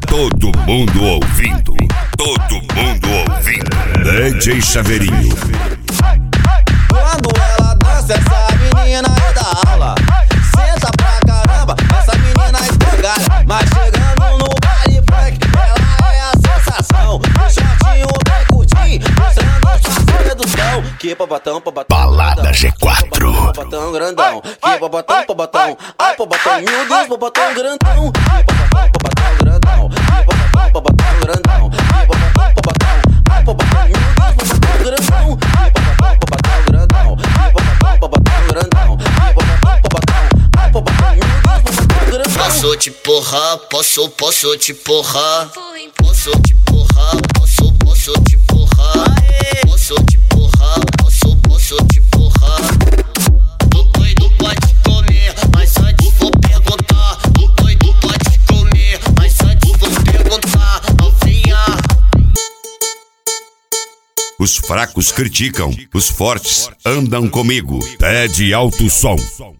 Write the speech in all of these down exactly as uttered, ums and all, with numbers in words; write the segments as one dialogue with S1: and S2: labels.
S1: Todo mundo ouvindo, todo mundo ouvindo. D J Chaveirinho.
S2: Quando ela dança, essa menina é da aula. Senta pra caramba, essa menina escangalha. Mas chegando no baile funk, ela é a sensação. O shortinho bem curtinho, mostrando sua sedução. Que pobotão, pobotão.
S1: Balada G quatro.
S2: Pobotão grandão, que pobotão, pobotão. Ai, pobotão, meu Deus, pobotão grandão. Que pobotão, pobotão grandão. Que pobotão, pobotão grandão. Que pobotão, pobotão. Ai, pobotão, meu Deus, pobotão grandão. Que pobotão, pobotão grandão. Que pobotão, pobotão grandão. Que pobotão, pobotão. Ai, pobotão, meu Deus, pobotão grandão.
S3: Posso te porrar, posso, posso te porrar. Posso te porrar, posso, posso te porrar. Posso te porrar, posso, posso te porrar. O doido pode comer, mas antes vou perguntar. O doido pode comer, mas antes vou perguntar. Novinha.
S1: Os fracos criticam, os fortes andam comigo. Pede alto som.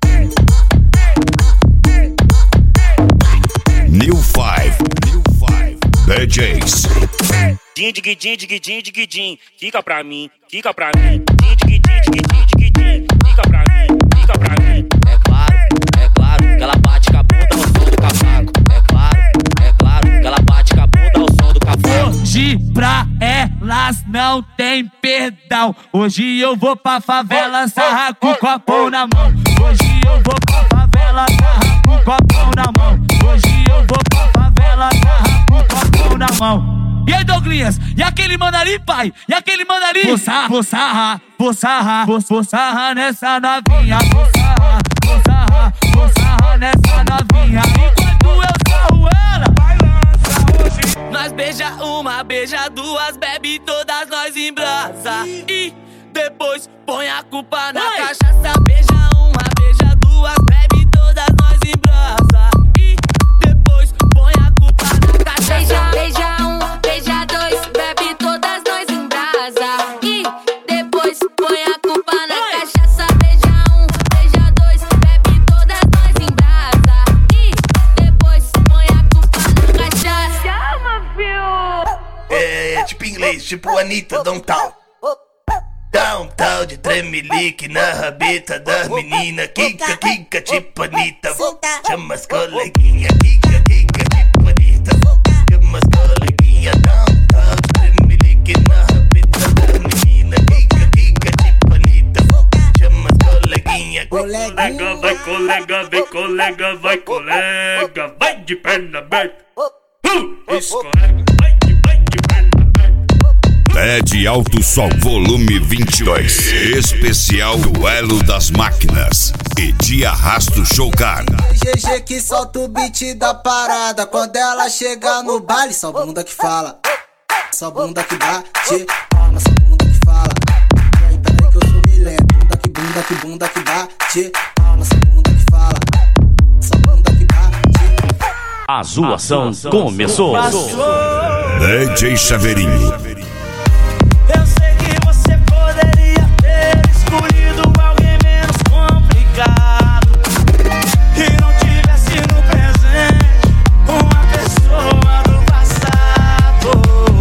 S1: New Five, New Five D Js.
S4: Din, dig, din, dig, din, dig, din. Fica pra mim, fica pra mim. Din, dig, din, dig, din, dig, din. Fica pra mim, fica pra mim.
S5: É claro, é claro que ela bate com a bunda ao som do cavaco. É claro, é claro que ela bate com a bunda ao som do cavaco.
S6: Hoje pra elas não tem perdão. Hoje eu vou pra favela sarrar com o copão na mão. Hoje eu vou pra favela sarrar com o copão na mão. Hoje eu vou pra favela sarrar com o copão na mão. E aí, Douglinhas? E aquele mandarim, pai? E aquele mandarim? Vou sarrar, vou sarrar, vou sarrar, vou, vou sarrar nessa novinha. Vou sarrar, vou sarrar, vou sarrar nessa novinha. Enquanto eu sarro ela, vai lança hoje. Nós beija uma, beija duas, bebe todas nós em brasa. E depois põe a culpa na Oi. cachaça. Beija uma, beija duas, bebe todas nós em brasa. E depois põe a culpa na cachaça.
S7: Beija, beija um, beija dois, bebe todas nós em brasa. E depois põe a culpa na Oi. cachaça. Beija um, beija dois, bebe todas nós em brasa. E depois põe a culpa na cachaça. Chama, filho!
S3: É, tipo inglês, tipo Anitta, downtown. Dá um tal de tremelique na rabeta das meninas. Kika, kika, tipo Anitta. Chama as coleguinhas. Kika, kika, tipo Anitta. Chama as coleguinhas. Dá um tal de tremelique na rabeta das meninas. Kika, kika, tipo Anitta. Chama as coleguinhas.
S4: Colega, vai colega, vem colega, vai colega. Vai de perna aberta. Uh, escorrega, vai de, vai de perna aberta.
S1: Pede alto som, volume vinte e dois. Especial Duelo das Máquinas. E de arrasto Showcar.
S8: G G que solta o beat da parada. Quando ela chega no baile, só bunda que fala. Só bunda que bate. Palma, só bunda que fala. Peraí, peraí que eu sou milênio. Bunda que bunda que bunda que bate. Palma, só bunda que fala. Só bunda que bate.
S9: A zoação começou.
S1: D J Chaveirinho.
S6: Eu sei que você poderia ter escolhido alguém menos complicado e não tivesse no presente uma pessoa do passado.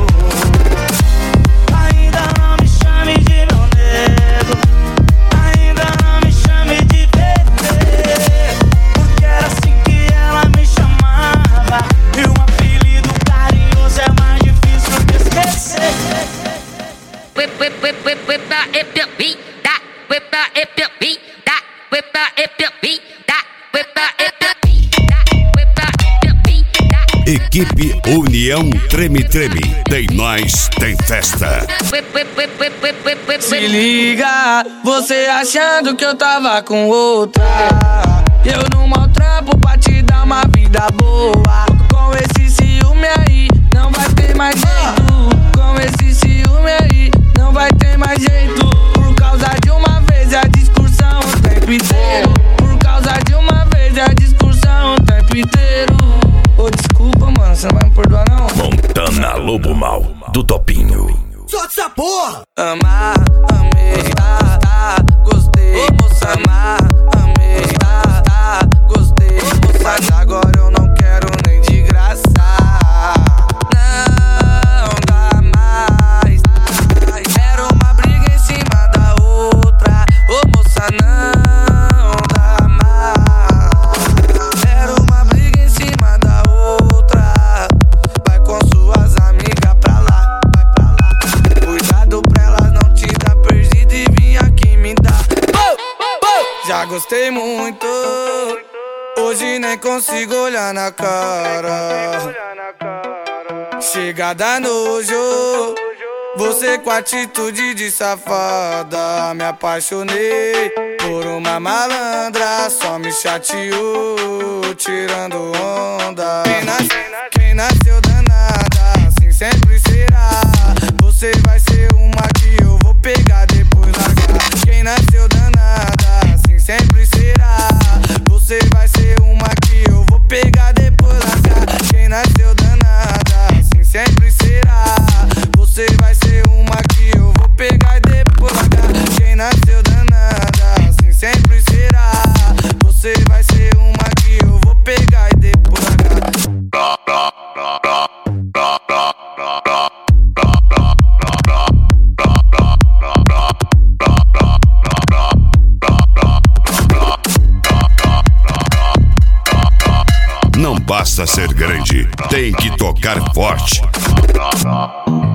S6: Ainda não me chame de meu nego, ainda não me chame de bebê, porque era assim que ela me chamava e um apelido carinhoso é mais difícil de esquecer.
S7: Whip, whip, whip, whip, whip, that, if the beat, that, whip, that, if the beat, that, whip, that, if the beat, that, whip, that, if the beat, that, whip, that, if the beat, that.
S1: Equipe União Treme Treme. Tem nós, tem festa.
S7: Whip, whip, whip, whip, whip, whip, whip.
S6: Se liga, você achando que eu tava com outra. Eu não maltrapo pra te dar uma vida boa. Com esse ciúme aí, não vai ter mais jeito. Com esse ciúme aí, não vai ter mais jeito. Por causa de uma vez a discussão o tempo inteiro. Por causa de uma vez a discussão o tempo inteiro. Ô, oh, desculpa, mano, você não vai me perdoar não?
S1: Montana Lobo Mal, do Topinho.
S8: Solta essa porra!
S6: Amar, amei, tá, tá, gostei. Moça, amar, amei, tá, tá, gostei. Mas agora eu não quero nem de graça.
S10: gostei muito. Hoje nem consigo olhar na cara. Chega da nojo, você com atitude de safada. Me apaixonei por uma malandra, só me chateou, tirando onda. Quem, nas, quem nasceu danada, assim sempre será. Você vai ser uma que eu vou pegar depois largar. Quem nasceu danada, assim sempre será. Você vai ser uma que eu vou pegar depois largar. Quem nasceu danada, assim sempre será. Você vai ser uma que eu vou pegar e depois largar. Quem nasceu danada, assim sempre será. Você vai ser uma que eu vou pegar e depois largar.
S1: Não basta ser grande, tem que tocar forte.